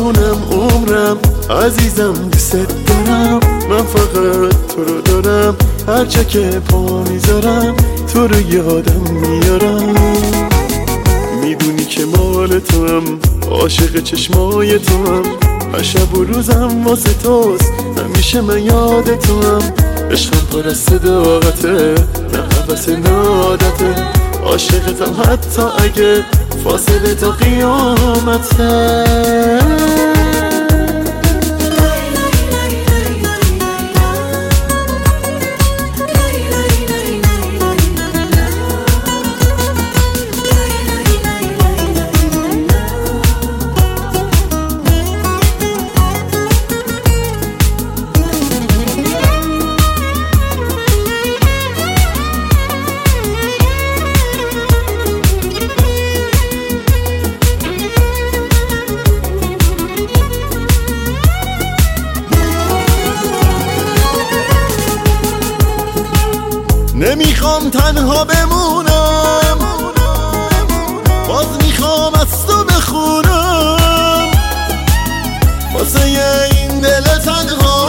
جونم عمرم عزیزم دوست دارم، من فقط تو رو دارم، هرچه که پا میذارم تو رو یادم میارم. میدونی که مال تو هم، عاشق چشمای تو هم، هر شب و روزم واسه توست، همیشه من یاد تو هم. عشقم پر از صداقته، نه حوث نه عادته، عاشقتم حتی اگه فاصله تا قیامته. نمیخوام تنها بمونم، باز میخوام از تو بخونم، واسه این دل تنها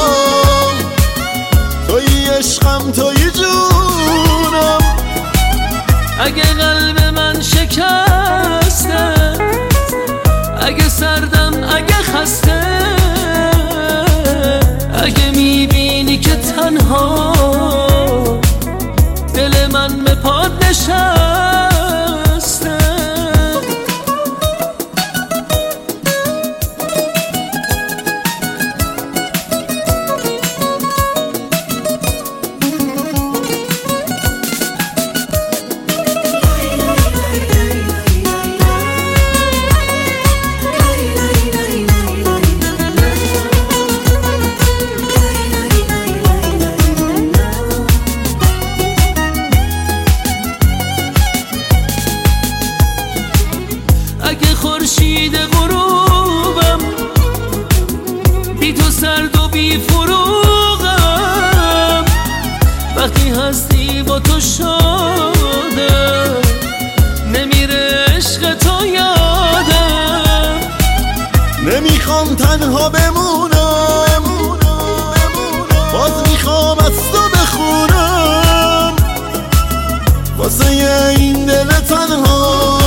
توی عشقم توی جونم. اگه قلب من شکسته، اگه سردم، اگه خسته، اگه میبینی که تنها دل من به پاد نشسته، اگه خورشید غروبم بی تو سرد و بی فروغم، وقتی هستی با تو شادم، نمیره عشق تو یادم. نمیخوام تنها بمونم، باز میخوام از تو بخونم، واسه این دل تنها